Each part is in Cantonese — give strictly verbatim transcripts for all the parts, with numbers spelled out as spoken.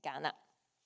間啦。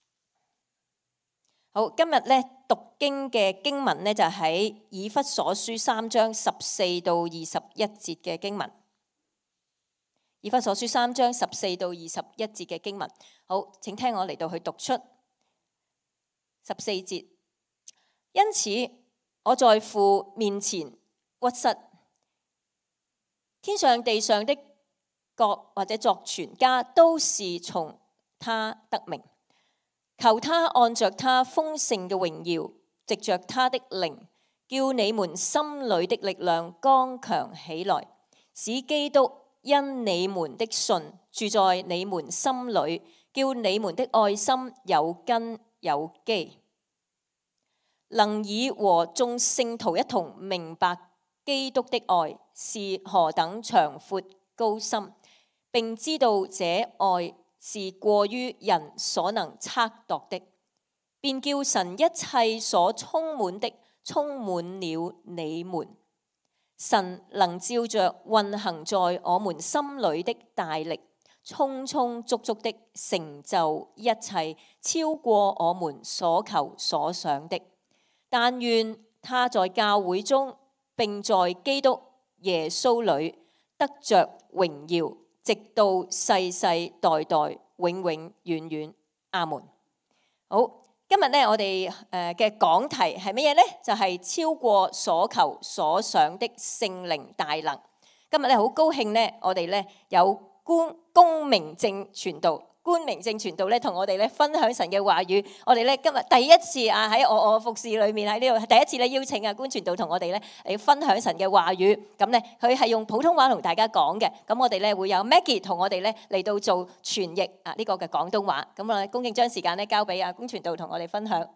好，今日咧讀經嘅經文咧就喺以弗所書三章十四到二十一節嘅經文。以弗所書三章十四到二十一節嘅經文，好，請聽我嚟到去讀出十四節。因此，我在父面前屈膝，天上地上的國或者作全家都是從他得名。求他按着他豐盛嘅榮耀，藉着他的靈，叫你們心裏的力量剛強起來，使基督因你們的信住在你們心裏，叫你們的愛心有根有基，能以和眾聖徒一同明白基督的愛是何等長闊高深，並知道這愛是過於人所能測度的，便叫神一切所充滿的充滿了你們。神能照着運行在我們心裏的大力，充充足足的成就一切，超過我們所求所想的。但願他在教會中，並在基督耶穌裏得着榮耀，直到世世代代永永遠遠，阿門。好，今日咧我哋誒嘅講題係乜嘢呢？就係、是、超過所求所想的聖靈大能。今日咧好高興咧，我哋咧有公公明正傳道。官明正傳道咧，同我哋咧分享神嘅話語。我哋咧今日第一次啊喺我我服侍裏面喺呢度，第一次咧邀請啊官傳道同我哋咧嚟分享神嘅話語。咁咧佢係用普通話同大家講嘅。咁我哋咧會有 Maggie 同我哋咧嚟到做傳譯啊呢個嘅廣東話。咁我恭敬將時間咧交俾啊官傳道同我哋分享。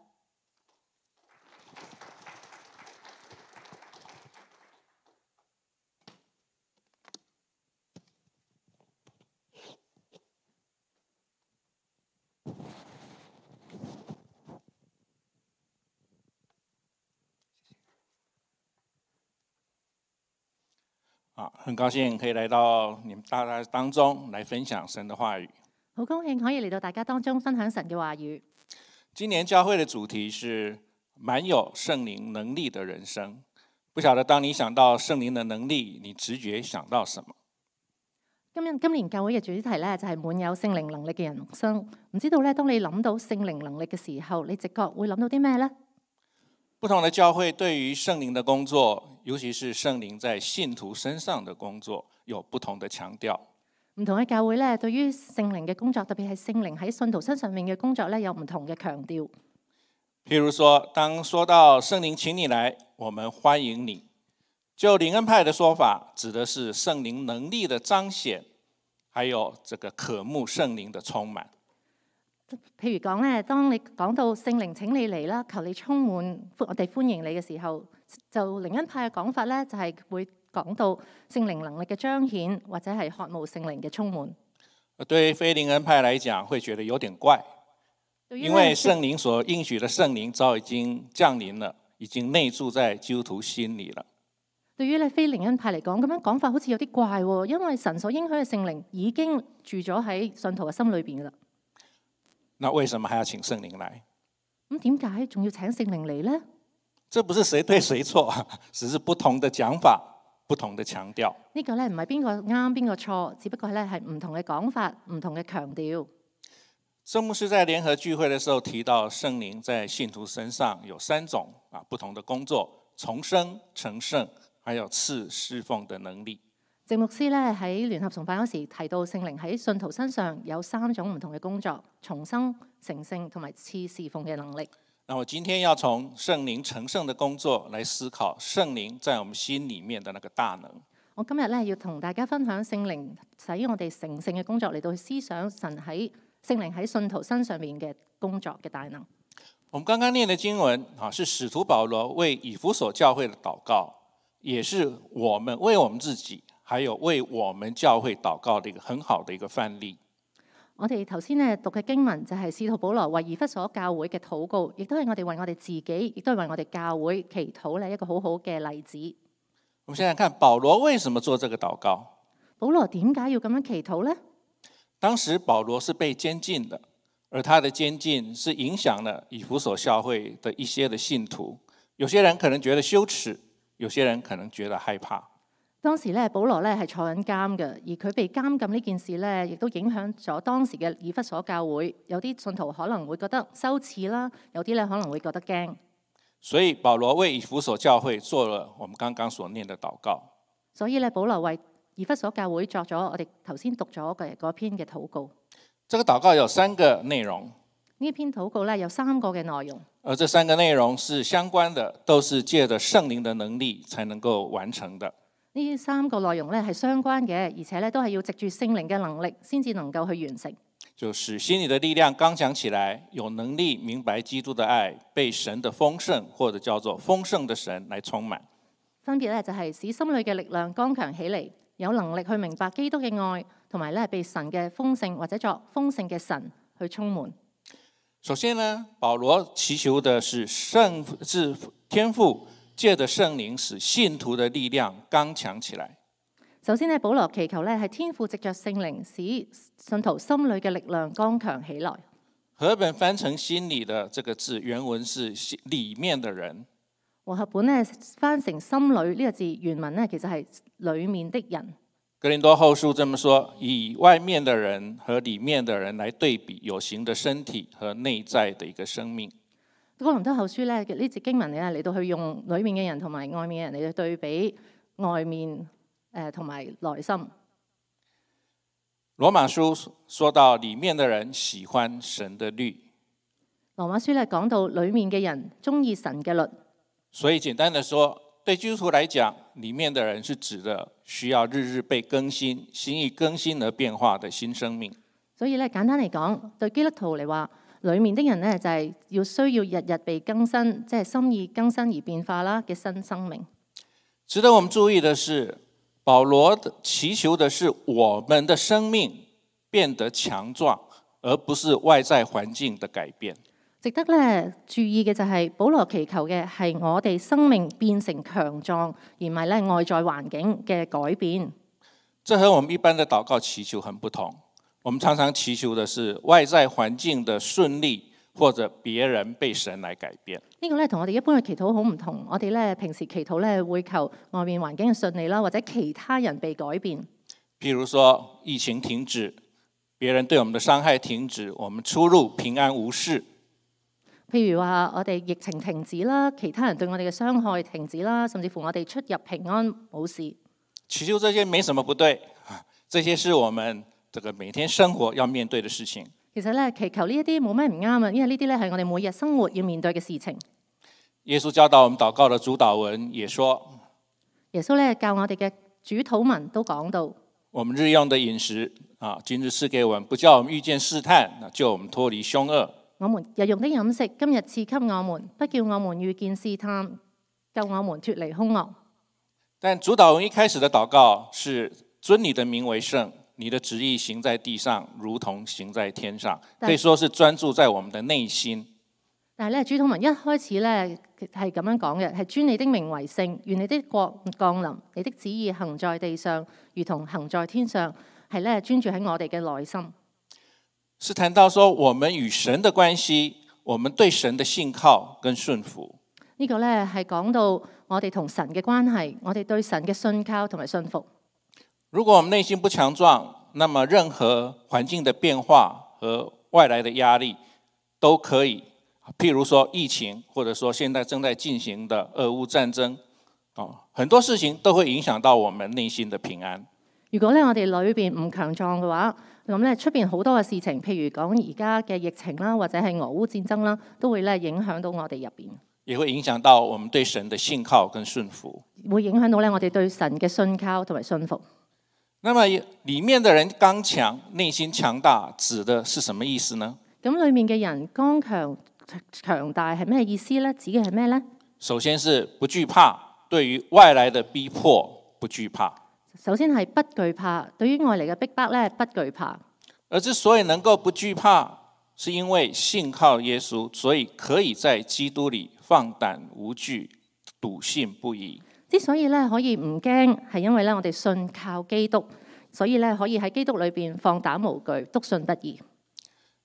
啊，很高興可以來到你們大家當中來分享神的話語。 好高興可以嚟到大家當中分享神嘅話語。 今年教會的主題是滿有聖靈能力的人生。不曉得當你想到聖靈的能力，你直覺想到什麼？ 今日今年教會嘅主題咧就係滿有聖靈能力嘅人生。唔知道咧，當你諗到聖靈能力嘅時候，你直覺會諗到啲咩呢？ 不同的教會對於聖靈的工作，尤其是聖靈在信徒身上的工作，有不同的強調。 唔同嘅教會咧，對於聖靈嘅工作，特別係聖靈喺信徒身上面嘅工作咧，有唔同嘅強調。 譬如說，當說到聖靈請你來，我們歡迎你。就靈恩派的說法，指的是聖靈能力的彰顯，還有這個渴慕聖靈的充滿。 譬如講咧，當你講到聖靈請你嚟啦，求你充滿，我哋歡迎你嘅時候，就靈恩派嘅講法咧，就係會講到聖靈能力嘅彰顯，或者係渴慕聖靈嘅充滿。 對非靈恩派來講，會覺得有點怪，因為聖靈所應許的聖靈早已經降臨了，已經內住在基督徒心裏了。 對於咧非靈恩派嚟講，咁樣講法好似有啲怪喎，因為神所應許嘅聖靈已經住咗喺信徒嘅心裏邊噶啦。 那為什麼還要請聖靈來？ 咁點解仲要請聖靈嚟呢？ 這不是誰對誰錯，只是不同的講法，不同的強調。 呢個咧唔係邊個啱邊個錯，只不過咧係唔同嘅講法，唔同嘅強調。 鄭牧師在聯合聚會的時候提到，聖靈在信徒身上有三種啊不同的工作：重生、成聖，還有賜侍奉的能力。 鄭牧師咧喺聯合崇拜嗰時提到，聖靈喺信徒身上有三種唔同嘅工作：重生、成聖同埋賜侍奉嘅能力。 那我今天要從聖靈成聖的工作來思考聖靈在我們心裡面的那個大能。 我今日咧要同大家分享聖靈使我哋成聖嘅工作，嚟到思想神喺聖靈喺信徒身上面嘅工作嘅大能。 我們剛剛念的經文啊，是使徒保羅為以弗所教會的禱告，也是我們為我們自己，還有為我們教會禱告的一個很好的一個範例。 我哋頭先咧讀嘅經文就係使徒保羅為以弗所教會嘅禱告，亦都係我哋為我哋自己，亦都係為我哋教會祈禱咧一個好好嘅例子。 我們現在看保羅為什麼做這個禱告？ 保羅點解要咁樣祈禱呢？ 當時保羅是被監禁的， 而他的監禁是影響了以弗所教會的一些的信徒。有些人可能覺得羞恥，有些人可能覺得害怕。 當時咧，保羅咧係坐緊監嘅，而佢被監禁呢件事咧，亦都影響咗當時嘅以弗所教會。有啲信徒可能會覺得羞恥啦，有啲咧可能會覺得驚。 所以保羅為以弗所教會做了我們剛剛所念的禱告。 所以咧，保羅為以弗所教會作咗我哋頭先讀咗嘅嗰篇嘅禱告。 這個禱告有三個內容。 呢篇禱告咧有三個嘅內容。 而這三個內容是相關的，都是借着聖靈的能力才能夠完成的。 呢三個內容咧係相關嘅，而且咧都係要藉住聖靈嘅能力先至能夠去完成。 就使心裡的力量剛強起來，有能力明白基督的愛，被神的豐盛或者叫做豐盛的神來充滿。 分別咧就係使心裡嘅力量剛強起嚟，有能力去明白基督嘅愛，同埋咧被神嘅豐盛或者作豐盛嘅神去充滿。 首先呢，保羅祈求的是聖是天父借着聖靈使信徒的力量剛強起來。 首先呢，保羅祈求咧係天父藉着聖靈使信徒心裡嘅力量剛強起來。 和合本翻成心裡的這個字，原文是裡面的人。 和合本咧翻成心裡呢個字，原文咧其實係裡面的人。 哥林多後書這麼說，以外面的人和裡面的人來對比有形的身體和內在的一個生命。 哥林多後書咧呢節經文咧嚟到去用裡面嘅人同埋外面嘅人嚟到對比外面誒同埋內心。 羅馬書說到裡面的人喜歡神的律。 羅馬書咧講到裡面嘅人中意神嘅律。 所以簡單的說，對基督徒來講，裡面的人是指的需要日日被更新、心意更新而變化的新生命。 所以咧簡單嚟講，對基督徒嚟話，裡面的人咧就係要需要日日被更新，即係心意更新而變化啦嘅新生命。 值得我們注意的是，保羅祈求的是我們的生命變得強壯，而不是外在環境的改變。 值得咧注意嘅就係保羅祈求嘅係我哋生命變成強壯，而唔係咧外在環境嘅改變。 這和我們一般的禱告祈求很不同。我們常常祈求的是外在環境的順利，或者別人被神來改變。 呢個咧同我哋一般嘅祈禱好唔同。我哋咧平時祈禱咧會求外面環境嘅順利啦，或者其他人被改變。 譬如說疫情停止，別人對我們的傷害停止，我們出入平安無事。 譬如話我哋疫情停止啦，其他人對我哋嘅傷害停止啦，甚至乎我哋出入平安冇事。 祈求這些沒什麼不對，這些是我們這個每天生活要面對的事情。 其實咧祈求呢一啲冇咩唔啱啊，因為呢啲咧係我哋每日生活要面對嘅事情。 耶穌教導我們禱告的主禱文也說， 耶穌咧教我哋嘅主禱文都講到， 我們日用的飲食啊，今日賜給我們，不叫我們遇見試探，救我們脫離兇惡。 我們日用的飲食，今日賜給我們，不叫我們遇見試探，救我們脫離兇惡。 但主禱文一開始的禱告是尊你的名為聖，你的旨意行在地上，如同行在天上，可以說是專注在我們的內心。 但係咧，主禱文一開始咧係咁樣講嘅，係尊你的名為聖，願你的國降臨，你的旨意行在地上，如同行在天上，係咧專注喺我哋嘅內心。 是談到說我們與神的關係，我們對神的信靠跟順服。 呢個咧係講到我哋同神嘅關係，我哋對神嘅信靠同埋信服。 如果我們內心不強壯，那麼任何環境的變化和外來的壓力都可以，譬如說疫情，或者說現在正在進行的俄烏戰爭，哦，很多事情都會影響到我們內心的平安。 如果咧我哋裏邊唔強壯嘅話，咁咧出邊好多嘅事情，譬如講而家嘅疫情啦，或者係俄烏戰爭啦，都會咧影響到我哋入邊， 也會影響到我們對神的信靠跟順服， 會影響到咧我哋對神嘅信靠同埋信服。 那麼裏面的人剛強，內心強大，指的是什麼意思呢？ 咁裏面嘅人剛強強大係咩意思呢？指嘅係咩呢？ 首先是不懼怕，對於外來的逼迫不懼怕。 首先係不懼怕，對於外嚟嘅逼迫咧不懼怕。 而之所以能夠不懼怕，是因為信靠耶穌，所以可以在基督裏放膽無懼，篤信不疑。 之所以咧可以唔驚，係因為咧我哋信靠基督，所以咧可以喺基督裏邊放膽無懼，篤信不疑。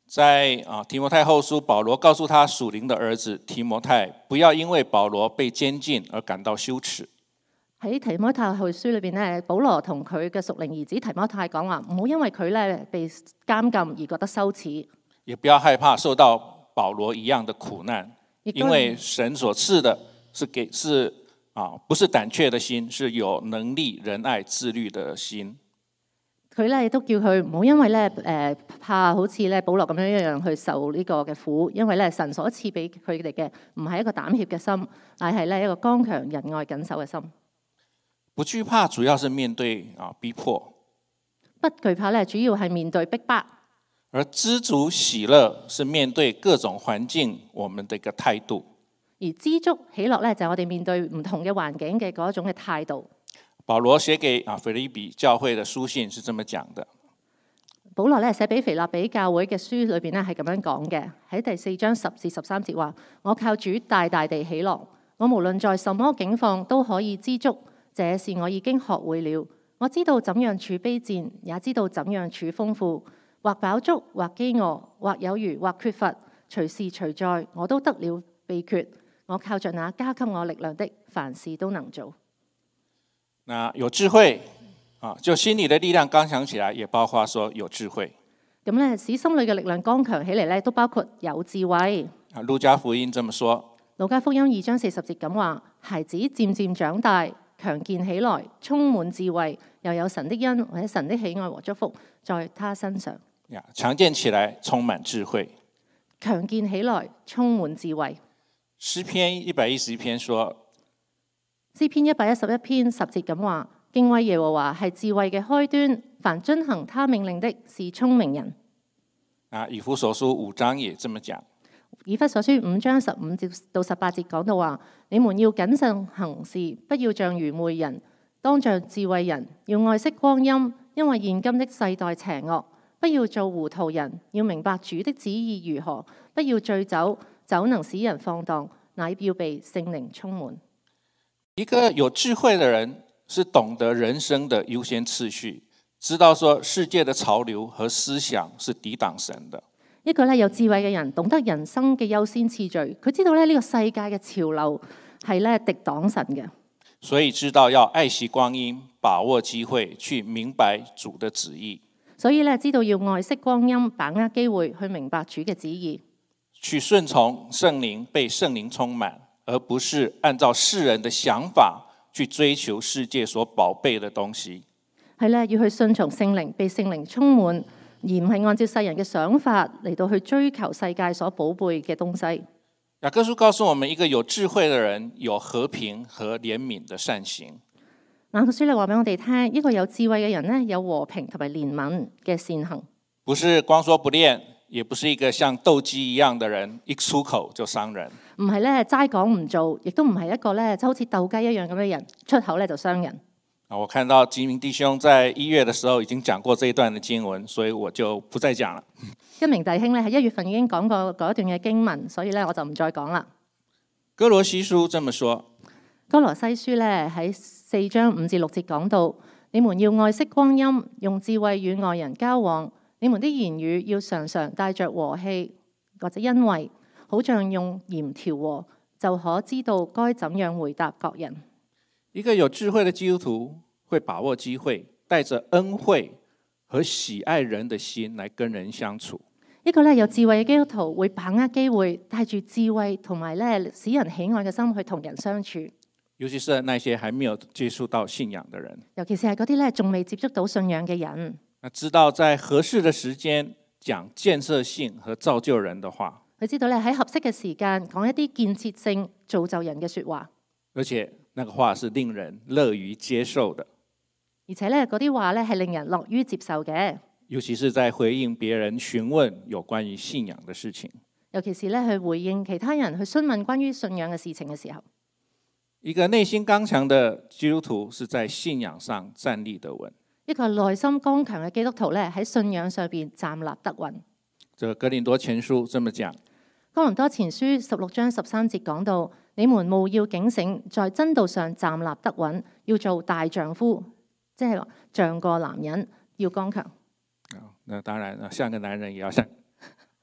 在啊提摩太後書，保羅告訴他屬靈的兒子提摩太，不要因為保羅被監禁而感到羞恥。 喺提摩太後書裏邊咧，保羅同佢嘅屬靈兒子提摩太講話，唔好因為佢咧被監禁而覺得羞恥， 也不要害怕受到保羅一樣的苦難，因為神所賜的是給是啊，不是膽怯的心，是有能力、仁愛、自律的心。 佢咧亦都叫佢唔好因為咧誒怕好似咧保羅咁樣一樣去受呢個嘅苦，因為咧神所賜俾佢哋嘅唔係一個膽怯嘅心，乃係咧一個剛強、仁愛、謹守嘅心。 不懼怕，主要是面對啊逼迫； 不懼怕咧，主要係面對逼迫。 而知足喜樂是面對各種環境我們的一個態度。 而知足喜樂咧，就係我哋面對唔同嘅環境嘅嗰一種嘅態度。 保羅寫給啊腓立比教會的書信是這麼講的。 保羅咧寫俾腓立比教會嘅書裏邊咧係咁樣講嘅，喺第四章十至十三節話：我靠主大大地喜樂，我無論在什麼境況都可以知足。這是我已經學會了。我知道怎樣處卑賤，也知道怎樣處豐富，或飽足，或飢餓，或有餘，或缺乏，隨時隨在，我都得了秘訣。我靠着那加給我力量的，凡事都能做。 那有智慧啊，就心裏的力量剛強起來，也包括說有智慧。 咁咧，使心裏嘅力量剛強起嚟咧，都包括有智慧。 啊，路加福音這麼說。 路加福音二章四十節咁話：孩子漸漸長大，強健起來，充滿智慧，又有神的恩或者神的喜愛和祝福在他身上。 呀，強健起來，充滿智慧。 強健起來，充滿智慧。 詩篇一百一十一篇說， 詩篇一百一十一篇十節咁話：敬畏耶和華係智慧嘅開端，凡遵行他命令的是聰明人。 啊，以弗所書五章也這麼講。 以弗所書五章十五節到十八節講到話：你們要謹慎行事，不要像愚昧人，當像智慧人，要愛惜光陰，因為現今的世代邪惡。不要做糊塗人，要明白主的旨意如何。不要醉酒，酒能使人放蕩，乃要被聖靈充滿。 一個有智慧的人是懂得人生的優先次序，知道說世界的潮流和思想是抵擋神的。 一個咧有智慧嘅人，懂得人生嘅優先次序，佢知道咧呢個世界嘅潮流係咧敵擋神嘅， 所以知道要愛惜光陰，把握機會，去明白主的旨意。 所以咧知道要愛惜光陰，把握機會去明白主嘅旨意， 去順從聖靈，被聖靈充滿，而不是按照世人的想法去追求世界所寶貝的東西。 係咧要去順從聖靈，被聖靈充滿，而唔係按照世人嘅想法嚟到去追求世界所寶貝嘅東西。 雅各書告訴我們，一個有智慧的人有和平和憐憫的善行。 雅各書嚟話俾我哋聽，一個有智慧嘅人呢，有和平同埋憐憫嘅善行， 不是光說不練，也不是一個像鬥雞一樣的人，一出口就傷人。 唔係咧齋講唔做，亦都唔係一個咧就好似鬥雞一樣咁嘅人，出口咧就傷人。 我看到吉明弟兄在一月的時候已經講過這一段的經文，所以我就不再講了。 一鳴弟兄咧喺一月份已經講過嗰一段嘅經文，所以咧我就唔再講啦。 哥羅西書這麼說。 哥羅西書咧喺四章五至六節講到：你們要愛惜光陰，用智慧與外人交往。你們的言語要常常帶着和氣或者恩惠，好像用鹽調和，就可知道該怎樣回答各人。 一個有智慧的基督徒會把握機會，帶着恩惠和喜愛人的心來跟人相處。 一個咧有智慧嘅基督徒會把握機會，帶住智慧同埋咧使人喜愛嘅心去同人相處。 尤其是那些還沒有接觸到信仰的人， 尤其是係嗰啲咧仲未接觸到信仰嘅人， 知道在合適的時間講建設性和造就人的話。 佢知道咧喺合適嘅時間講一啲建設性造就人嘅說話， 而且那個話是令人樂於接受的。 而且咧嗰啲話咧係令人樂於接受嘅。 尤其是在回應別人詢問有關於信仰的事情， 尤其是咧去回應其他人去詢問關於信仰嘅事情嘅時候。 一個內心剛強的基督徒是在信仰上站立得穩。 一個內心剛強嘅基督徒咧喺信仰上邊站立得穩。 這個哥林多前書這麼講。 哥林多前書十六章十三節講到：你們務要警醒，在真道上站立得穩，要做大丈夫，即係話像個男人，要剛強。 那當然，像個男人也要像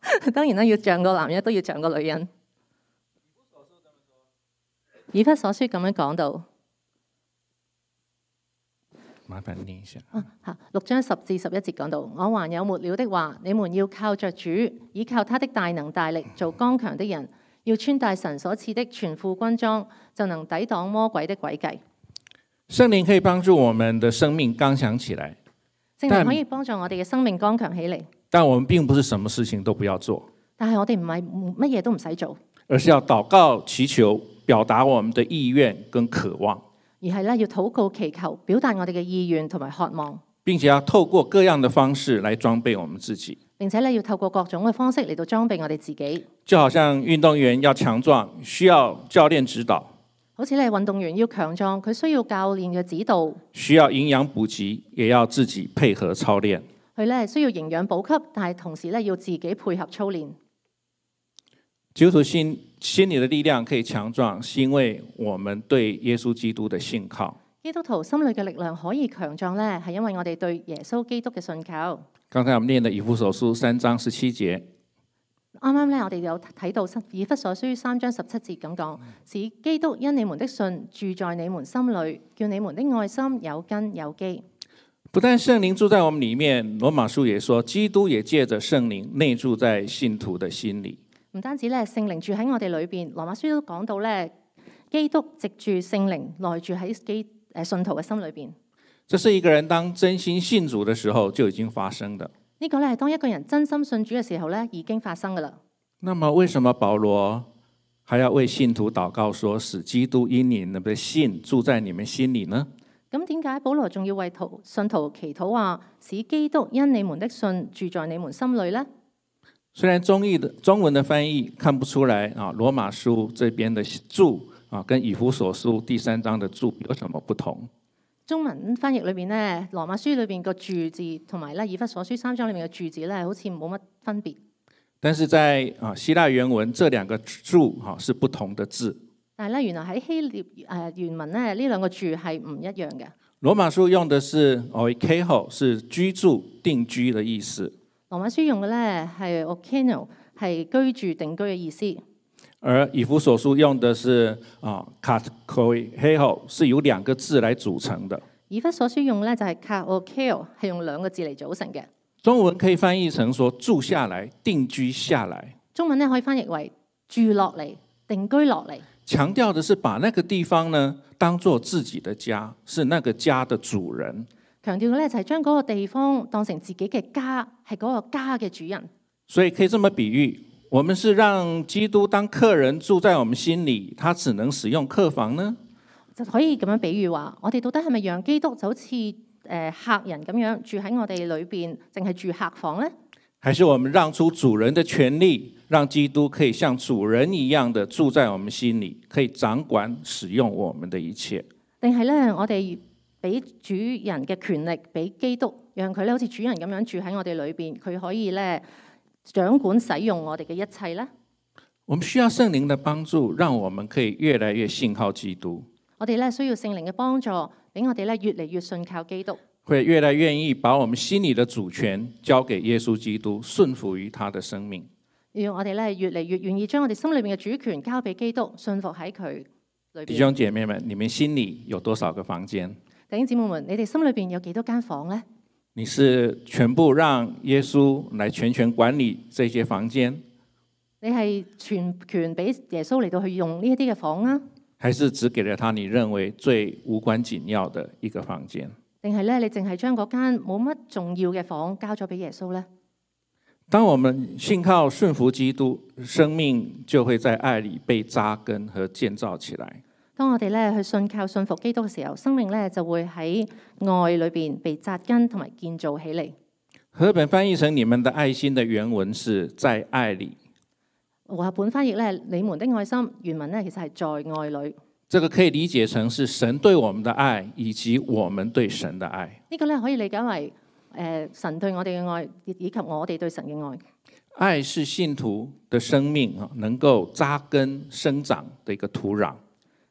當然啦，要像個男人都要像個女人。以弗所書咁樣講到， 麻煩念一下。 啊、六章十至十一節講到，我還有末了的話，你們要靠着主，倚靠他的大能大力，做剛強的人，要穿戴神所賜的全副軍裝，就能抵擋魔鬼的詭計。 聖靈可以幫助我們的生命剛強起來， 聖靈可以幫助我哋嘅生命剛強起嚟， 但我們並不是什麼事情都不要做， 但係我哋唔係乜嘢都唔使做， 而是要禱告祈求，表達我們的意願跟渴望， 而係咧要禱告祈求，表達我哋嘅意願同埋渴望， 並且要透過各樣的方式來裝備我們自己。 並且咧要透過各種嘅方式嚟到裝備我哋自己。 就好像運動員要強壯，需要教練指導， 好似咧運動員要強壯，佢需要教練嘅指導， 需要營養補給，也要自己配合操練。 佢咧需要營養補給，但係同時咧要自己配合操練。 基督徒心心裡的力量可以強壯，是因為我們對耶穌基督的信靠。 基督徒心裏嘅力量可以強壯咧，係因為我哋對耶穌基督嘅信靠。 剛才我們念的以弗所書三章十七節， 啱啱咧我哋有睇到以弗所書三章十七節咁講，使基督因你們的信住在你們心裏，叫你們的愛心有根有基。 不但聖靈住在我們裡面，羅馬書也說，基督也借着聖靈內住在信徒的心裡。 唔單止咧聖靈住喺我哋裏邊，羅馬書都講到咧，基督藉住聖靈內住喺基誒信徒嘅心裏邊。 這是一個人當真心信主的時候就已經發生的。 呢個咧係當一個人真心信主嘅時候咧已經發生噶啦。 那麼為什麼保羅還要為信徒禱告說，使基督因你們的信住在你們心裡呢？ 咁點解保羅仲要為徒信徒祈禱話，使基督因你們的信住在你們心裏呢？ 雖然中譯的中文的翻譯看不出來啊，羅馬書這邊的住啊，跟以弗所書第三章的住有什麼不同？ 中文翻譯裏邊咧，羅馬書裏邊個住字同埋咧以弗所書三章裏面嘅住字咧，好似冇乜分別。 但是在啊希臘原文，這兩個住哈是不同的字。 但係咧，原來喺希臘誒原文咧，呢兩個住係唔一樣嘅。 羅馬書用的是 oikeho， 是居住定居的意思。 羅馬書用嘅咧係 oikeno， 係居住定居嘅意思。 而以弗所書用的是啊 katekoiheho， 是由兩個字來組成的。 以弗所書用咧就係 katekoio， 係用兩個字嚟組成嘅。 中文可以翻譯成說住下來、定居下來。 中文咧可以翻譯為住落嚟、定居落嚟。 強調的是把那個地方呢當做自己的家，是那個家的主人。 強調嘅咧就係將嗰個地方當成自己嘅家，係嗰個家嘅主人。 所以可以這麼比喻，我們是讓基督當客人住在我們心裡，他只能使用客房呢？ 就可以咁樣比喻話，我哋到底係咪讓基督就好似誒客人咁樣住喺我哋裏邊，淨係住客房呢？ 還是我們讓出主人的權利，讓基督可以像主人一樣的住在我們心裡，可以掌管使用我們的一切？定係咧，我哋俾主人嘅權力俾基督，讓佢咧好似主人咁樣住喺我哋裏邊，佢可以咧掌管使用我哋嘅一切咧？ 我們需要聖靈的幫助，讓我們可以越來越信靠基督。 我哋咧需要聖靈嘅幫助，俾我哋咧越嚟越信靠基督。 會越來願意把我們心裡的主權交給耶穌基督，順服於他的生命。 要我哋咧越嚟越願意將我哋心裏面嘅主權交俾基督，信服喺佢裏邊。 弟兄姐妹們，你們心裡有多少個房間？ 弟兄姊妹們，你哋心裏邊有幾多間房呢？ 你是全部讓耶穌來全權管理這些房間？ 你係全權俾耶穌嚟到去用呢一啲嘅房啊？ 還是只給了他你認為最無關緊要的一個房間？ 定係咧，你淨係將嗰間冇乜重要嘅房交咗俾耶穌呢？ 當我們信靠順服基督，生命就會在愛裡被扎根和建造起來。 當我哋咧去信靠信服基督嘅時候，生命咧就會喺愛裏邊被扎根同埋建造起嚟。 和合本翻譯成你們的愛心的原文是在愛裡。 和合本翻譯咧，你們的愛心原文咧其實係在愛裡。 這個可以理解成是神對我們的愛，以及我們對神的愛。 呢個咧可以理解為誒神對我哋嘅愛，以及我哋對神嘅愛。 愛是信徒的生命啊，能夠扎根生長的一個土壤。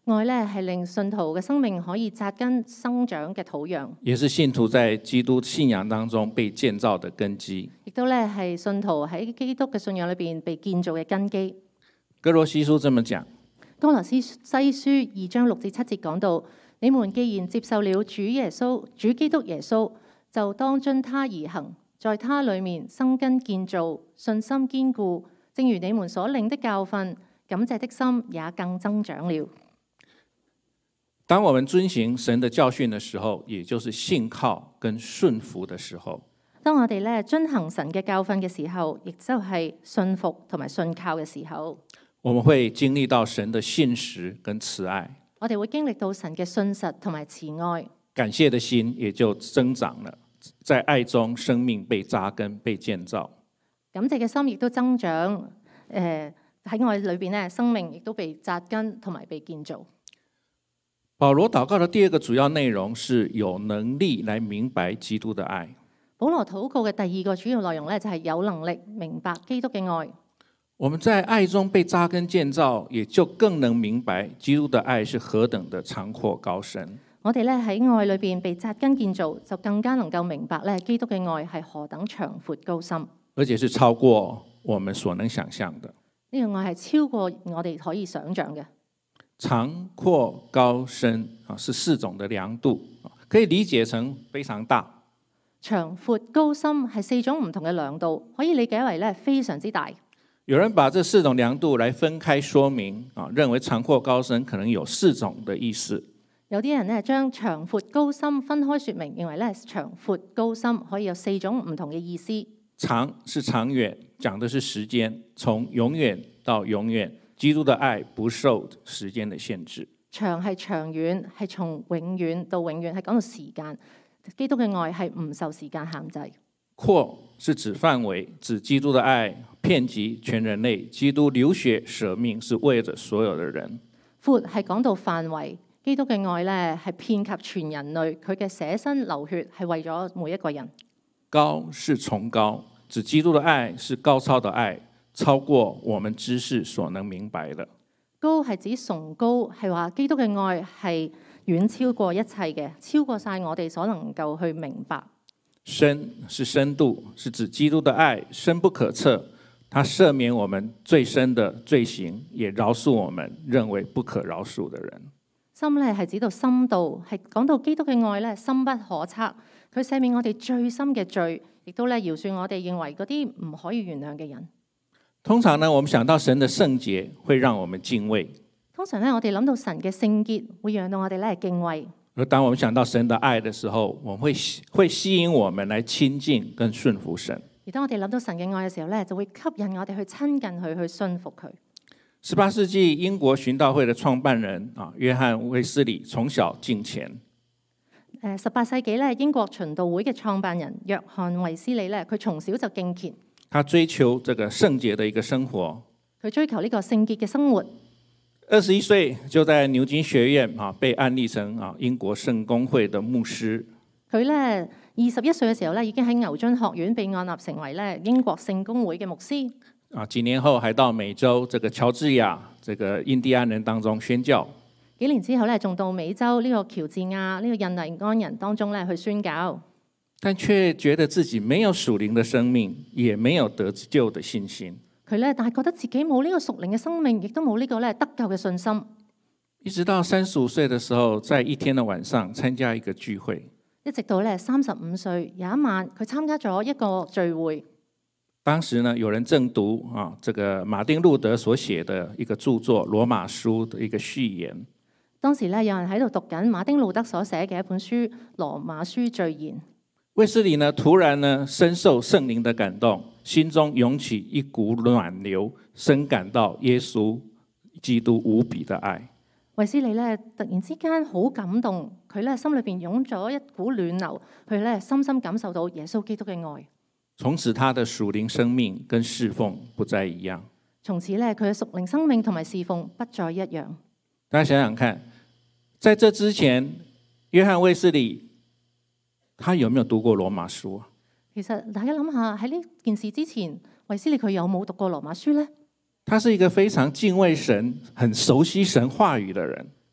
愛咧係令信徒嘅生命可以扎根生長嘅土壤， 也是信徒在基督信仰當中被建造的根基。 亦都咧係信徒喺基督嘅信仰裏邊被建造嘅根基。 哥羅西書這麼講。 哥羅西西書二章六至七節講到：你們既然接受了主耶穌、主基督耶穌，就當遵他而行，在他裏面生根建造，信心堅固，正如你們所領的教訓，感謝的心也更增長了。 當我們遵行神的教訓的時候，也就是信靠跟順服的時候。 當我哋咧遵行神嘅教訓嘅時候，亦就係信服同埋信靠嘅時候， 我們會經歷到神的信實跟慈愛。 我哋會經歷到神嘅信實同埋慈愛， 感謝的心也就增長了，在愛中生命被扎根、被建造。 感謝嘅心亦都增長，誒、呃、喺愛裏邊咧，生命亦都被扎根同埋被建造。 保羅禱告的第二個主要內容是有能力來明白基督的愛。 保羅禱告嘅第二個主要內容咧，就係有能力明白基督嘅愛。 我們在愛中被扎根建造，也就更能明白基督的愛是何等的長闊高深。 我哋咧喺愛裏邊被扎根建造，就更加能夠明白咧基督嘅愛係何等長闊高深， 而且是超過我們所能想象的。 呢個愛係超過我哋可以想象嘅。 長闊高深啊，是四種的量度，可以理解成非常大。 長闊高深係四種唔同嘅量度，可以理解為咧非常之大。 有人把這四種量度來分開說明啊，認為長闊高深可能有四種的意思。 有啲人咧將長闊高深分開說明，認為咧長闊高深可以有四種唔同嘅意思。 長是長遠，講的是時間，從永遠到永遠。基督的愛不受時間的限制。 長係長遠，係從永遠到永遠，係講到時間。基督嘅愛係唔受時間限制。 闊是指範圍，指基督的愛遍及全人類。基督流血捨命是為了所有的人。 闊係講到範圍，基督嘅愛咧係遍及全人類，佢嘅捨身流血係為咗每一個人。 高是崇高，指基督的愛是高超的愛，超過我們知識所能明白的。 高係指崇高，係話基督嘅愛係遠超過一切嘅，超過晒我哋所能夠去明白。 深是深度，是指基督的愛深不可測，他赦免我們最深的罪行，也饒恕我們認為不可饒恕的人。 深咧係指到深度，係講到基督嘅愛咧深不可測，佢赦免我哋最深嘅罪，亦都咧饒恕我哋認為嗰啲唔可以原諒嘅人。 通常呢，我們想到神的聖潔，會讓我們敬畏。 通常咧，我哋諗到神嘅聖潔，會讓到我哋咧敬畏。 而當我們想到神的愛的時候，我們會會吸引我們來親近跟順服神。 而當我哋諗到神嘅愛嘅時候咧，就會吸引我哋去親近佢，去順服佢。 十八世紀英國殉道會的創辦人啊，約翰衛斯理從小敬虔。 誒，十八世紀咧，英國循道會嘅創辦人約翰衛斯理咧，佢從小就敬虔。 他追求這個聖潔的一個生活， 佢追求呢個聖潔嘅生活。 二十一歲就在牛津學院啊被安立成啊英國聖公會的牧師。 佢咧二十一歲嘅時候咧，已經喺牛津學院被按立成為咧英國聖公會嘅牧師。 啊，幾年後還到美洲這個喬治亞這個印第安人當中宣教。 幾年之後咧，仲到美洲呢個喬治亞呢個印第安人當中咧去宣教。 但卻覺得自己沒有屬靈的生命，也沒有得救的信心。 佢咧，但係覺得自己冇呢個屬靈嘅生命，亦都冇呢個咧得救嘅信心。 一直到三十五歲的時候，在一天的晚上參加一個聚會。 一直到咧三十五歲有一晚，佢參加咗一個聚會。 當時呢，有人正讀啊，這個馬丁路德所寫的一個著作《羅馬書》的一個序言。 當時咧，有人喺度讀緊馬丁路德所寫嘅一本書《羅馬書序言》。 衛斯理呢，突然呢，深受聖靈的感動，心中湧起一股暖流，深感到耶穌基督無比的愛。 衛斯理咧，突然之間好感動，佢咧心裏邊湧咗一股暖流，佢咧深深感受到耶穌基督嘅愛。 從此，他的屬靈生命跟侍奉不再一樣。 從此咧，佢嘅屬靈生命同埋侍奉不再一樣。 大家想想看，在這之前，約翰衛斯理他有沒有讀過羅馬書啊？ 其實大家諗下，喺呢件事之前，衛斯理佢有冇讀過羅馬書呢？ 他是一個非常敬畏神、很熟悉神話語的人。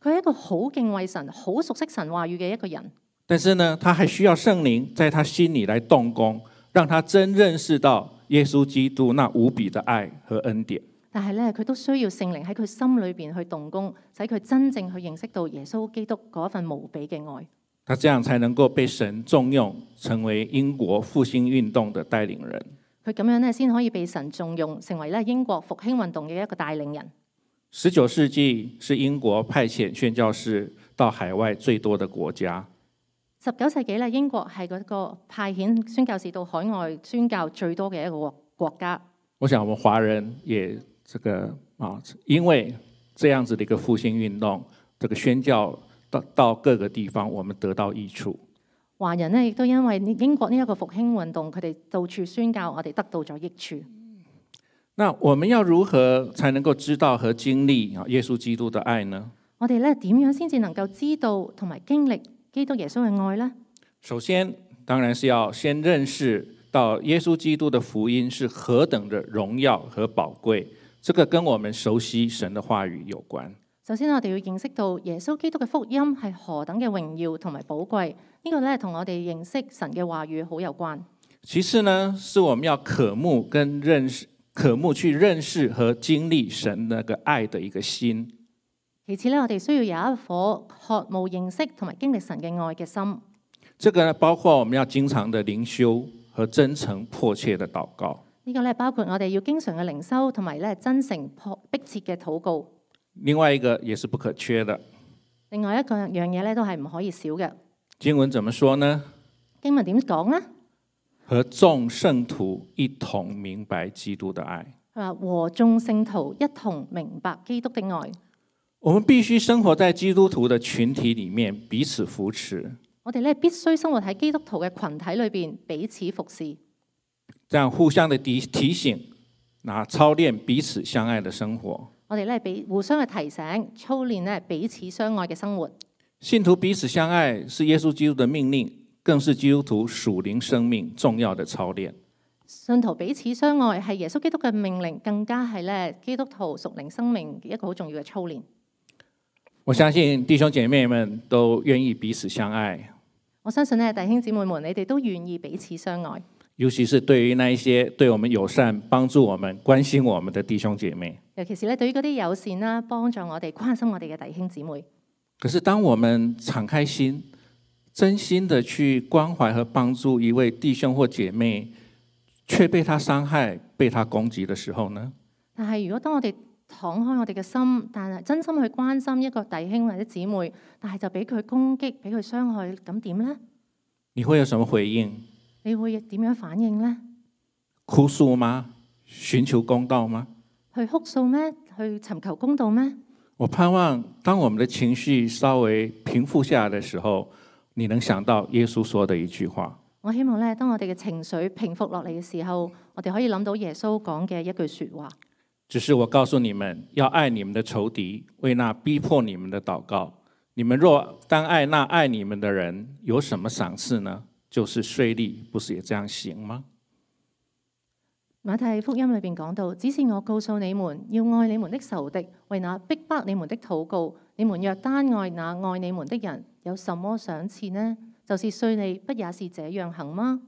佢係一個好敬畏神、好熟悉神話語嘅一個人。 但是呢，他還需要聖靈在他心裡來動工，讓他真認識到耶穌基督那無比的愛和恩典。 但係咧，佢都需要聖靈喺佢心裏邊去動工，使佢真正去認識到耶穌基督嗰份無比嘅愛。 他這樣才能夠被神重用，成為英國復興運動的帶領人。 佢咁樣咧，先可以被神重用，成為咧英國復興運動嘅一個帶領人。 十九世紀是英國派遣宣教士到海外最多的國家。 十九世紀咧，英國係嗰個派遣宣教士到海外宣教最多嘅一個國家。 我想我們華人也這個啊，因為這樣子的一個復興運動，這個宣教到到各個地方，我們得到益處。 華人呢，亦都因為英國呢一個復興運動，佢哋到處宣教，我哋得到咗益處。 那我們要如何才能夠知道和經歷啊耶穌基督的愛呢？ 我哋咧點樣先至能夠知道同埋經歷基督耶穌嘅愛呢？ 首先，當然是要先認識到耶穌基督的福音是何等的榮耀和寶貴，這個跟我們熟悉神的話語有關。 首先，我哋要認識到耶穌基督嘅福音係何等嘅榮耀同埋寶貴，呢個咧同我哋認識神嘅話語好有關。 其次呢，是我們要渴慕跟認識。渴慕去認識和經歷神那個愛的一個心。 其次咧，我哋需要有一顆渴慕認識同埋經歷神嘅愛嘅心。 這個呢，包括我們要經常的靈修和真誠迫切的禱告。 呢個咧包括我哋要經常嘅靈修同埋咧真誠迫迫切嘅禱告。 另外一個也是不可缺的。 另外一個樣嘢咧都係唔可以少嘅。 經文怎麼說呢？ 經文點講呢？ 和眾聖徒一同明白基督的愛。 佢話和眾聖徒一同明白基督的愛。 我們必須生活在基督徒的群體裡面，彼此扶持。 我哋咧必須生活喺基督徒嘅群體裏邊，彼此服侍。 這樣互相的提提醒，那操練彼此相愛的生活。 我哋咧俾互相嘅提醒，操練咧彼此相愛嘅生活。 信徒彼此相愛是耶穌基督的命令，更是基督徒屬靈生命重要的操練。 信徒彼此相愛係耶穌基督嘅命令，更加係咧基督徒屬靈生命一個好重要嘅操練。 我相信弟兄姐妹們都願意彼此相愛。 我相信咧弟兄姊妹們，你哋都願意彼此相愛。 尤其是對於那一些對我們友善、幫助我們、關心我們的弟兄姐妹。 尤其是咧對於嗰啲友善啦、幫助我哋、關心我哋嘅弟兄姊妹。 可是當我們敞開心，真心的去關懷和幫助一位弟兄或姐妹，卻被他傷害、被他攻擊的時候呢？ 但係如果當我哋敞開我哋嘅心，但係真心去關心一個弟兄或者姊妹，但係就俾佢攻擊、俾佢傷害，咁點呢？ 你會有什麼回應？ 你會點樣反應呢？ 哭訴嗎？尋求公道嗎？ 去哭訴咩？去尋求公道咩？ 我盼望當我們的情緒稍微平復下來的時候，你能想到耶穌說的一句話。 我希望咧，當我哋嘅情緒平復落嚟嘅時候，我哋可以諗到耶穌講嘅一句說話。 只是我告訴你們，要愛你們的仇敵，為那逼迫你們的禱告。你們若單愛那愛你們的人，有什麼賞賜呢？就是稅吏，不是也這樣行嗎？ 馬太福音裏邊講到，只是我告訴你們，要愛你們的仇敵，為那逼迫你們的禱告。你們若單愛那愛你們的人，有什麼賞賜呢？就是稅吏，不也是這樣行嗎？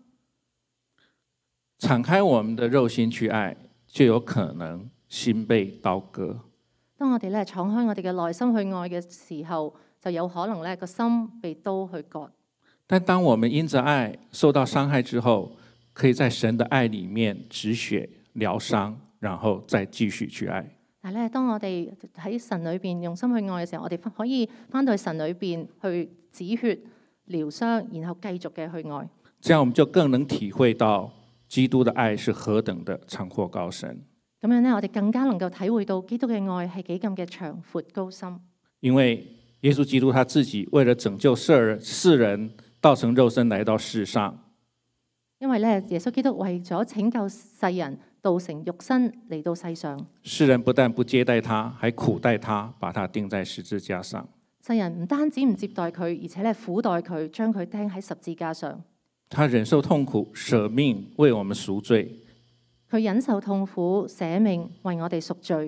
敞開我們的肉心去愛，就有可能心被刀割。 當我哋咧敞開我哋嘅內心去愛嘅時候，就有可能咧個心被刀去割。 但當我們因着愛受到傷害之後，可以在神的愛裡面止血療傷，然後再繼續去愛。 但係咧，當我哋喺神裏邊用心去愛嘅時候，我哋可以翻到去神裏邊去止血療傷，然後繼續嘅去愛。 這樣我們就更能體會到基督的愛是何等的長闊高深。 咁樣咧，我哋更加能夠體會到基督嘅愛係幾咁嘅長闊高深。因為耶穌基督他自己為了拯救世人，世人道成肉身來到世上。 因為咧，耶穌基督為咗拯救世人，道成肉身嚟到世上。 世人不但不接待他，還苦待他，把他釘在十字架上。 世人唔單止唔接待佢，而且咧苦待佢，將佢釘喺十字架上。 他忍受痛苦，捨命為我們贖罪。 佢忍受痛苦，捨命為我哋贖罪。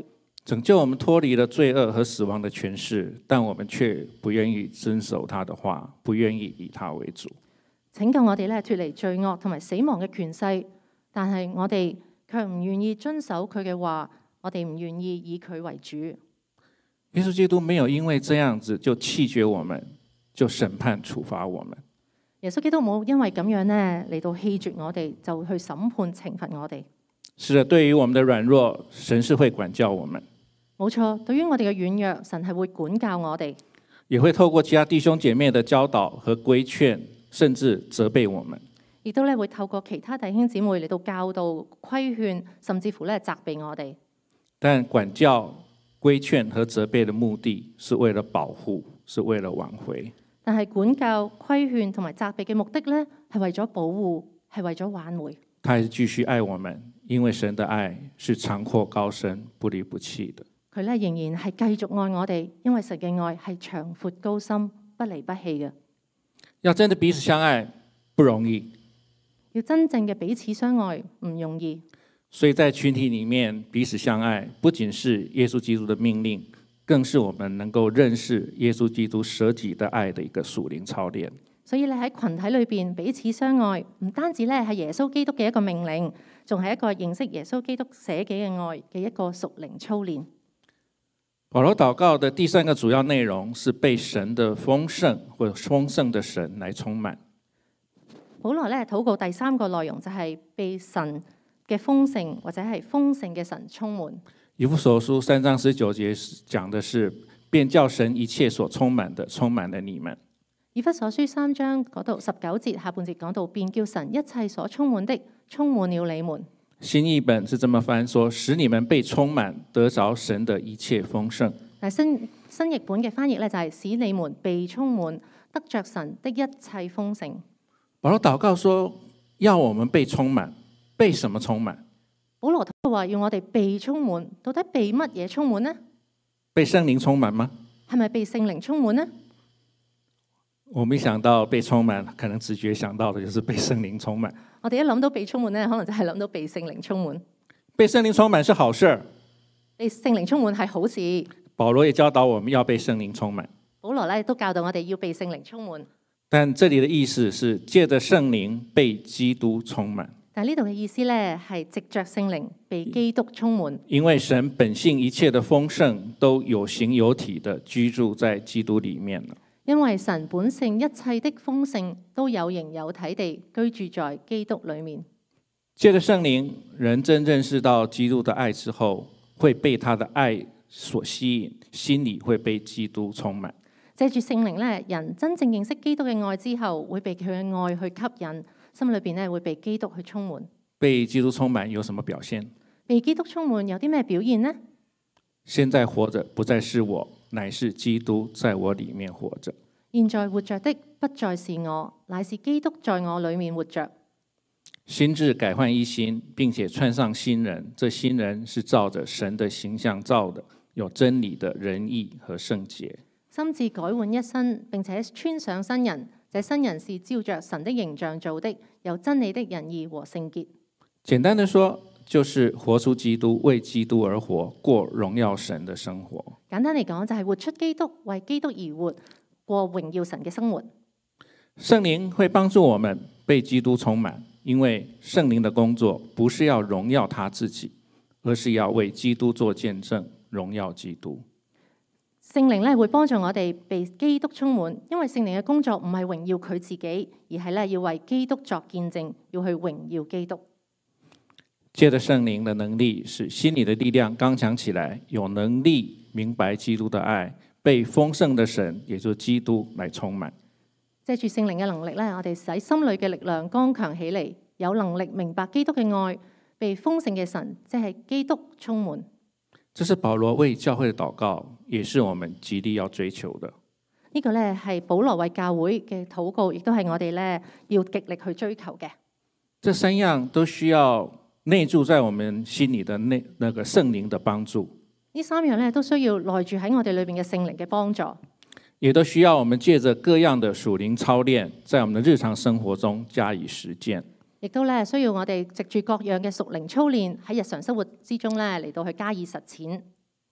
拯救我們脫離了罪惡和死亡的權勢，但我們卻不願意遵守他的話，不願意以他為主。 拯救我哋咧脫離罪惡同埋死亡嘅權勢，但係我哋卻唔願意遵守佢嘅話，我哋唔願意以佢為主。 耶穌基督沒有因為這樣子就棄絕我們，就審判處罰我們。 耶穌基督冇因為咁樣咧嚟到棄絕我哋，就去審判懲罰我哋。 是的，對於我們的軟弱，神是會管教我們。 冇錯，對於我哋嘅軟弱，神係會管教我哋， 也會透過其他弟兄姐妹的教導和規勸，甚至責備我們。 亦都咧會透過其他弟兄姊妹嚟到教導、規勸，甚至乎咧責備我哋。 但管教、規勸和責備的目的是為了保護，是為了挽回。 但係管教、規勸同埋責備嘅目的咧，係為咗保護，係為咗挽回。 他還是繼續愛我們，因為神的愛是長闊高深、不離不棄的。 佢咧仍然係繼續愛我哋，因為神嘅愛係長闊高深、不離不棄嘅。 要真的彼此相愛不容易， 要真正嘅彼此相愛唔容易。 所以在群體裡面彼此相愛，不僅是耶穌基督的命令，更是我們能夠認識耶穌基督捨己的愛的一個屬靈操練。 所以你喺群體裏邊彼此相愛，唔單止咧係耶穌基督嘅一個命令，仲係一個認識耶穌基督捨己嘅愛嘅一個屬靈操練。 保羅禱告的第三個主要內容是被神的豐盛或豐盛的神來充滿。 保羅咧禱告第三個內容就係被神嘅豐盛或者係豐盛嘅神充滿。 以弗所書三章十九節講的是，便叫神一切所充滿的充滿了你們。 以弗所書三章嗰度十九節下半節講到，便叫神一切所充滿的充滿了你們。 新譯本是這麼翻說，使你們被充滿，得着神的一切豐盛。 但新新譯本嘅翻譯咧就係使你們被充滿，得着神的一切豐盛。 保羅禱告說，要我們被充滿，被什麼充滿？ 保羅話要我哋被充滿，到底被乜嘢充滿呢？ 被聖靈充滿嗎？ 係咪被聖靈充滿呢？ 我沒想到被充滿，可能直覺想到的就是被聖靈充滿。 我哋一諗到被充滿咧，可能就係諗到被聖靈充滿。 被聖靈充滿是好事， 被聖靈充滿係好事。 保羅也教導我們要被聖靈充滿。 保羅咧都教導我哋要被聖靈充滿。 但這裡的意思是借着聖靈被基督充滿。 但係呢度嘅意思咧係藉着聖靈被基督充滿。 因為神本性一切的豐盛都有形有體的居住在基督裡面了。 因為神本性一切的豐盛都有形有體地居住在基督裡面。 借着聖靈，人真認識到基督的愛之後，會被他的愛所吸引，心裡會被基督充滿。 借住聖靈咧，人真正認識基督嘅愛之後，會被佢嘅愛去吸引，心裏邊咧會被基督去充滿。 被基督充滿有什麼表現？ 被基督充滿有啲咩表現呢？ 現在活着不再是我，乃是基督在我裡面活着。 現在活着的不再是我，乃是基督在我裡面活着。 心志改換一新，並且穿上新人，這新人是照着神的形象造的，有真理的仁義和聖潔。 心志改換一新，並且穿上新人，這新人是照着神的形象做的，有真理的仁義和聖潔。 簡單的說，就是活出基督，為基督而活，過榮耀神的生活。 簡單嚟講，就係活出基督，為基督而活，過榮耀神嘅生活。 聖靈會幫助我們被基督充滿，因為聖靈的工作不是要榮耀他自己，而是要為基督做見證，榮耀基督。 聖靈咧會幫助我哋被基督充滿，因為聖靈嘅工作唔係榮耀佢自己，而係咧要為基督作見證，要去榮耀基督。 借着聖靈的能力，使心裡的力量剛強起來，有能力明白基督的愛，被豐盛的神，也就是基督來充滿。 借住聖靈嘅能力咧，我哋使心裡嘅力量剛強起嚟，有能力明白基督嘅愛，被豐盛嘅神，即係基督充滿。 這是保羅為教會的禱告，也是我們極力要追求的。 呢個咧係保羅為教會嘅禱告，亦都係我哋咧要極力去追求嘅。 這三樣都需要內住在我們心裡的那那個聖靈的幫助。 呢三樣咧都需要內住喺我哋裏邊嘅聖靈嘅幫助， 也都需要我們借着各樣的屬靈操練，在我們的日常生活中加以實踐。 亦都咧需要我哋藉住各樣嘅屬靈操練喺日常生活之中咧嚟到去加以實踐。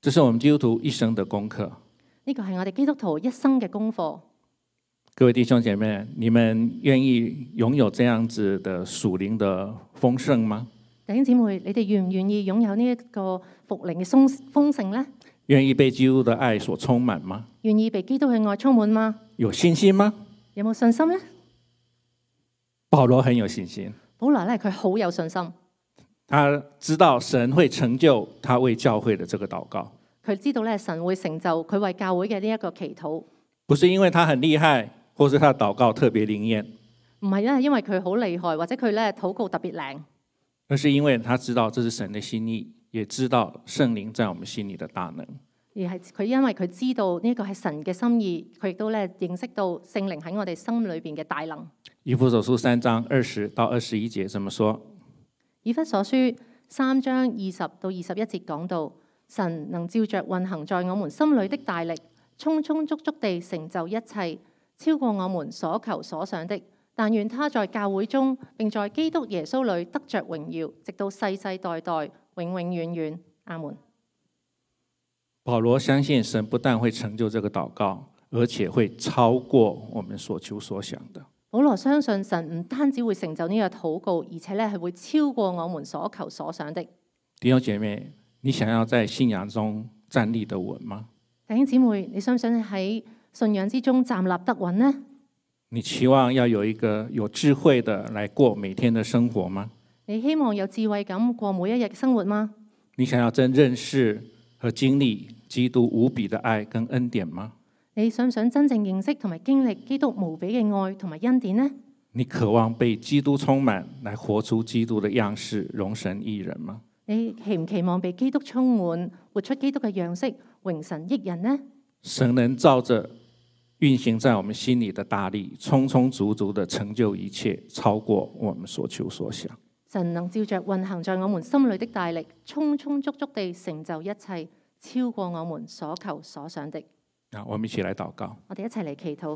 這是我們基督徒一生的功課。 呢個係我哋基督徒一生嘅功課。 各位弟兄姐妹，你們願意擁有這樣子的屬靈的豐盛嗎？ 弟兄姊妹，你哋願唔願意擁有呢一個屬靈嘅豐豐盛呢？ 願意被基督的愛所充滿嗎？ 願意被基督嘅愛充滿嗎？ 有信心嗎？ 有冇信心呢？ 保羅很有信心。 保羅咧，佢好有信心， 他知道神會成就他為教會的這個禱告。 佢知道咧，神會成就佢為教會嘅呢一個祈禱。 不是因為他很厲害，或是他的禱告特別靈驗， 唔係咧，因為佢好厲害，或者佢咧禱告特別靈， 而是因為他知道這是神的心意，也知道聖靈在我們心裏的大能。 而係佢因為佢知道呢個係神嘅心意，佢亦都咧認識到聖靈喺我哋心裏邊嘅大能。 以弗所書三章二十到二十一節這麼說： 以弗所書三章二十到二十一節講到，神能照着運行在我們心裏的大力，充充足足地成就一切，超過我們所求所想的。但願他在教會中，並在基督耶穌裏得着榮耀，直到世世代代，永永遠遠。阿門。 保羅相信神不但會成就這個禱告，而且會超過我們所求所想的。 保羅相信神唔單止會成就呢個禱告，而且咧係會超過我們所求所想的。 弟兄姐妹，你想要在信仰中站立得穩嗎？ 弟兄姊妹，你想唔想喺信仰之中站立得穩呢？ 你期望要有一個有智慧的來過每天的生活嗎？ 你希望有智慧咁過每一日嘅生活嗎？ 你想要真認識和經歷基督無比的愛跟恩典嗎？ 你想唔想真正認識同埋經歷基督無比嘅愛同埋恩典呢？ 你渴望被基督充滿，來活出基督的樣式，榮神益人嗎？ 你期唔期望被基督充滿，活出基督嘅樣式，榮神益人呢？ 神能照着運行在我們心裡的大力，充充足足的成就一切，超過我們所求所想。 神能照着運行在我們心裡的大力，充充足足地成就一切，超過我們所求所想的。 啊，我們一起來禱告。 我哋一齊嚟祈禱。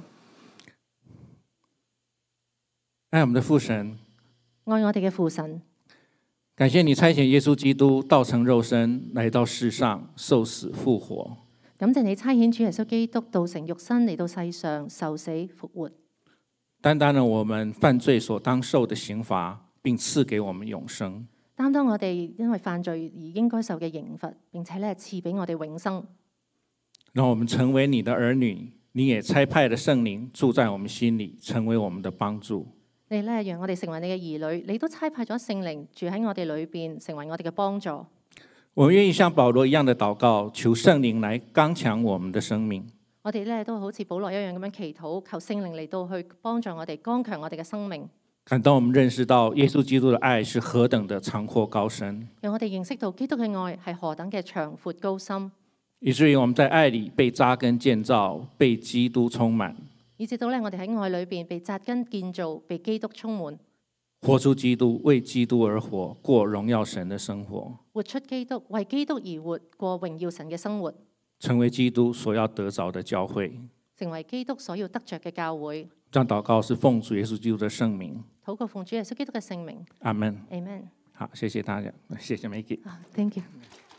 愛我們的父神， 愛我哋嘅父神， 感謝你差遣耶穌基督道成肉身來到世上，受死復活。 感謝你差遣主耶穌基督道成肉身嚟到世上，受死復活， 擔當了我們犯罪所當受的刑罰，並賜給我們永生。 擔當我哋因為犯罪而應該受嘅刑罰，並且咧賜俾我哋永生。 讓我們成為你的兒女，你也差派了聖靈住在我們心裡，成為我們的幫助。 你咧讓我哋成為你嘅兒女，你都差派咗聖靈住喺我哋裏邊，成為我哋嘅幫助。 我們願意像保羅一樣的禱告，求聖靈來剛強我們的生命。 我哋咧都好似保羅一樣咁樣祈禱，求聖靈嚟到去幫助我哋，剛強我哋嘅生命。 感動我們認識到耶穌基督的愛是何等的長闊高深， 讓我哋認識到基督嘅愛係何等嘅長闊高深， 以至於我們在愛裡被扎根建造，被基督充滿， 以至到咧我哋喺愛裏邊被扎根建造，被基督充滿， 活出基督，為基督而活，過榮耀神的生活， 活出基督，為基督而活，過榮耀神嘅生活， 成為基督所要得着的教會， 成為基督所要得着嘅教會。 這樣禱告是奉主耶穌基督的聖名。 禱告奉主耶穌基督嘅聖名。 阿門。 Amen。 好，謝謝大家，謝謝 Maggie。 啊，Thank you。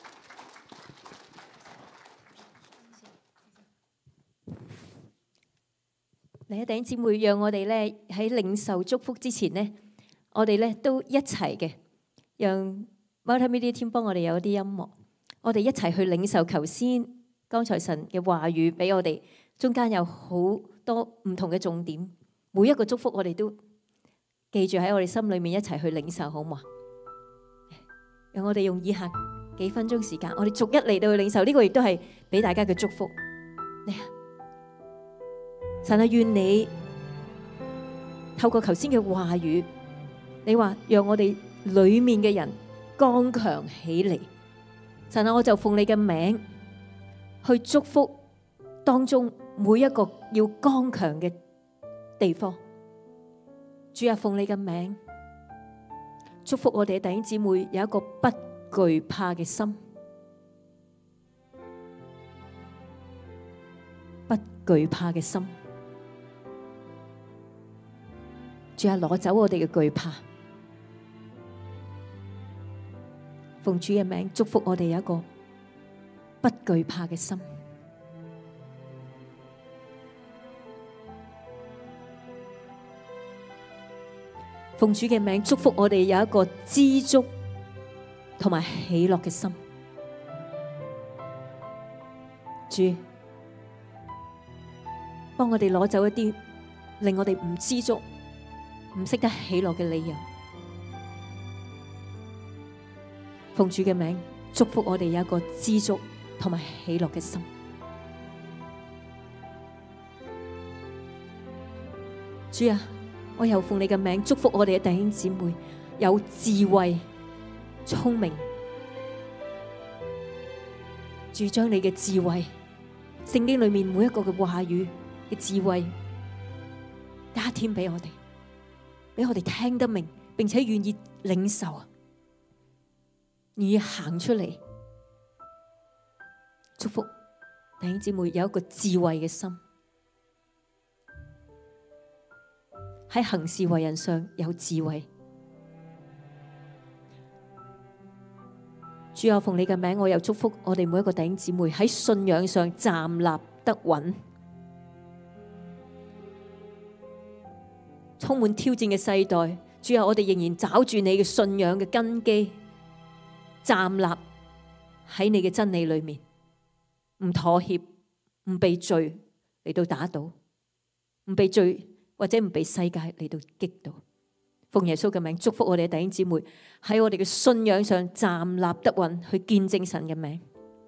嚟啊，弟兄姊妹，讓我哋咧喺領受祝福之前呢，我哋咧都一齊嘅，讓 Multimedia Team 幫我哋有啲音樂，我哋一齊去領受頭先剛才神嘅話語俾我哋，中間有好多唔同嘅重點，每一個祝福我哋都記住喺我哋心裏面一齊去領受，好嘛？讓我哋用以下幾分鐘時間，我哋逐一嚟到去領受，呢個亦都係俾大家嘅祝福。嚟啊！神啊，願你透過頭先嘅話語，你話讓我哋裏面嘅人剛強起嚟。神啊，我就奉你嘅名去祝福當中每一個要剛強嘅地方。主啊，奉你嘅名祝福我哋嘅弟兄姊妹有一個不懼怕嘅心，不懼怕嘅心。主啊，攞走我哋嘅懼怕，奉主嘅名祝福我哋有一個不懼怕嘅心。奉主嘅名祝福我哋有一個知足同埋喜樂嘅心。主，幫我哋攞走一啲令我哋唔知足、唔識得喜樂嘅理由。奉主嘅名祝福我哋有一個知足同埋喜樂嘅心。主啊，我又奉你嘅名祝福我哋嘅弟兄姊妹有智慧、聰明。主，將你嘅智慧，聖經裏面每一個嘅話語嘅智慧加添俾我哋，俾我哋聽得明，並且願意領受啊，願意行出嚟。祝福弟兄姊妹有一個智慧嘅心，喺行事為人上有智慧。主啊，奉你嘅名，我又祝福我哋每一個弟兄姊妹喺信仰上站立得穩。充滿挑戰嘅世代，主啊，我哋仍然抓住你嘅信仰嘅根基，站立喺你嘅真理裏面，唔妥協，唔被罪嚟到打倒，唔被罪或者唔被世界嚟到擊倒。奉耶穌嘅名祝福我哋嘅弟兄姊妹喺我哋嘅信仰上站立得穩，去見證神嘅名。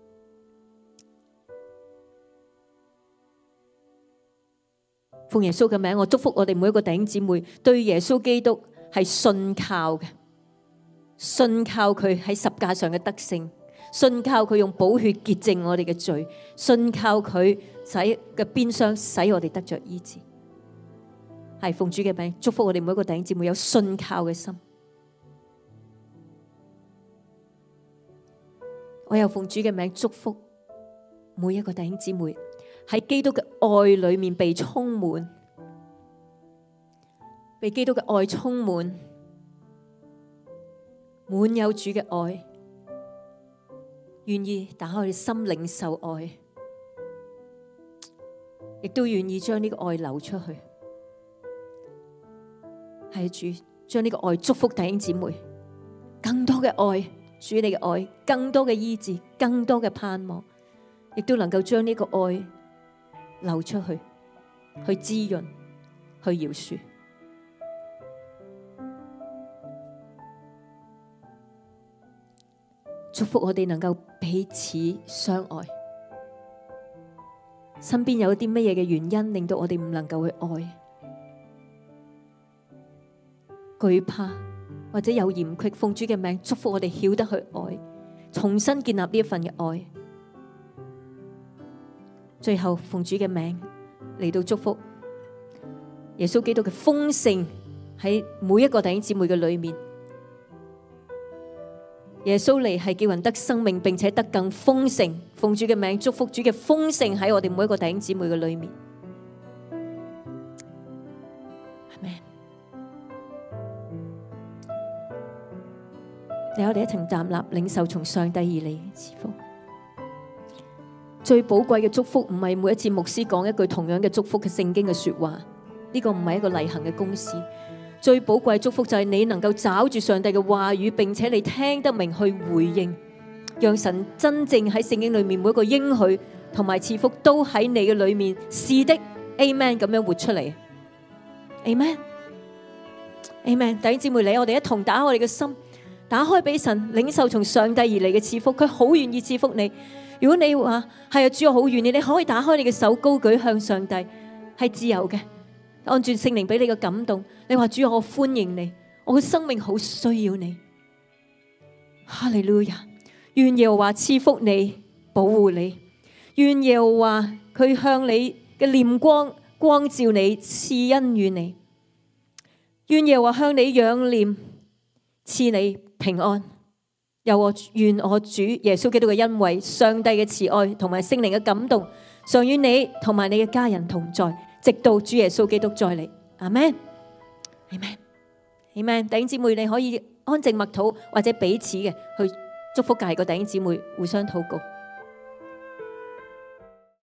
奉耶穌嘅名，我祝福我哋每一個弟兄姊妹對耶穌基督係信靠嘅，信靠佢喺十架上嘅得勝，信靠佢用寶血潔淨我哋嘅罪，信靠佢使嘅鞭傷使我哋得着醫治。係奉主嘅名祝福我哋每一個弟兄姊妹有信靠嘅心。我又奉主嘅名祝福每一個弟兄姊妹喺基督嘅愛裏面被充滿，被基督嘅愛充滿，滿有主嘅愛，願意打開你心領受愛，亦都願意將呢個愛流出去。係主將呢個愛祝福弟兄姊妹，更多嘅愛，主你嘅愛，更多嘅醫治，更多嘅盼望，亦都能夠將呢個愛流出去，去滋潤，去饒恕。祝福我哋能夠彼此相愛。身邊有啲乜嘢嘅原因令到我哋唔能夠去愛？懼怕或者有嫌隙，奉主嘅名祝福我哋曉得去愛，重新建立呢一份嘅愛。最後奉主嘅名嚟到祝福耶穌基督嘅豐盛喺每一個弟兄姊妹嘅裏面。耶穌嚟係叫人得生命，並且得更豐盛。奉主嘅名祝福主嘅豐盛喺我哋每一個弟兄姊妹嘅裏面。嚟，我哋一齊站立，領受從上帝而嚟嘅賜福。最寶貴嘅祝福唔係每一次牧師講一句同樣嘅祝福嘅聖經嘅說話，呢個唔係一個例行嘅公事。最寶貴嘅祝福就係你能夠找住上帝嘅話語，並且你聽得明去回應，讓神真正喺聖經裏面每一個應許同埋賜福都喺你嘅裏面。是的 ，Amen 咁樣活出嚟。Amen，Amen， 弟兄姊妹，嚟我哋一同打開我哋嘅心，打開俾神領受從上帝而嚟嘅賜福，佢好願意賜福你。如果你話係啊，主我好願意，你可以打開你嘅手高舉向上帝，係自由嘅，按住聖靈俾你嘅感動。你話主我歡迎你，我嘅生命好需要你。哈利路亞，願耶和華賜福你，保護你，願耶和華佢向你嘅臉光光照你，賜恩與你，願耶和華向你仰臉，賜你平安。又我願我主耶穌基督嘅恩惠、上帝嘅慈愛同埋聖靈嘅感動，常與你同埋你嘅家人同在，直到主耶穌基督再嚟。阿們，阿們，阿們。弟兄姊妹，你可以安靜默禱或者彼此嘅去祝福隔籬個弟兄姊妹，互相禱告。